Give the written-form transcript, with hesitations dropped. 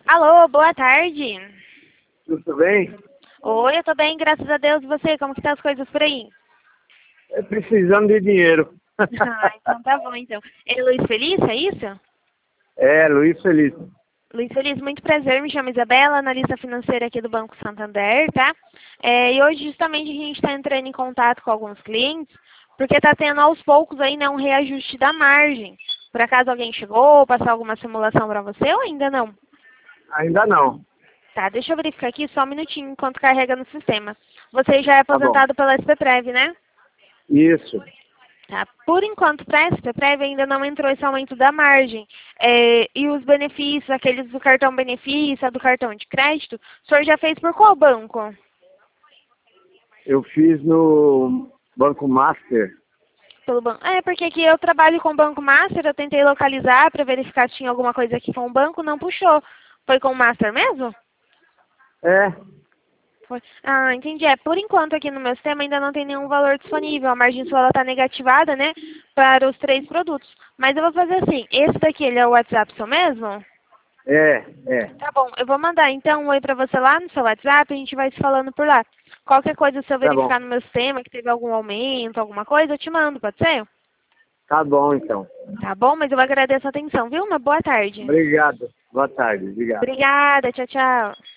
Alô, boa tarde. Tudo bem? Oi, eu tô bem, graças a Deus. E você, como que tá as coisas por aí? É precisando de dinheiro. Ah, então tá bom, então. É Luiz Feliz, é isso? É, Luiz Feliz. Luiz Feliz, muito prazer. Me chamo Isabela, analista financeira aqui do Banco Santander, tá? E hoje, justamente, a gente está entrando em contato com alguns clientes, porque tá tendo aos poucos aí, né, um reajuste da margem. Por acaso alguém chegou, passou alguma simulação para você ou ainda não? Ainda não. Tá, deixa eu verificar aqui só um minutinho enquanto carrega no sistema. Você já é Tá bom. aposentado pela SPPrev, né? Isso. Tá. Por enquanto, para a SPPrev ainda não entrou esse aumento da margem. E os benefícios, aqueles do cartão benefício, do cartão de crédito, o senhor já fez por qual banco? Eu fiz no Banco Master. Pelo banco. Porque aqui eu trabalho com o Banco Master, eu tentei localizar para verificar se tinha alguma coisa aqui com o banco, não puxou. Foi com o Master mesmo? É, Foi. Ah, entendi. Por enquanto aqui no meu sistema ainda não tem nenhum valor disponível. A margem sua está negativada, né, para os 3 produtos. Mas eu vou fazer assim, esse daqui ele é o WhatsApp seu mesmo? é. Tá bom, eu vou mandar então um oi pra você lá no seu WhatsApp, a gente vai se falando por lá. Qualquer coisa, se eu Tá bom. verificar no meu sistema que teve algum aumento, alguma coisa, eu te mando, pode ser? Tá bom, então. Tá bom, mas eu agradeço a atenção, viu? Uma boa tarde. Obrigado. Boa tarde. Obrigado. Obrigada, tchau, tchau.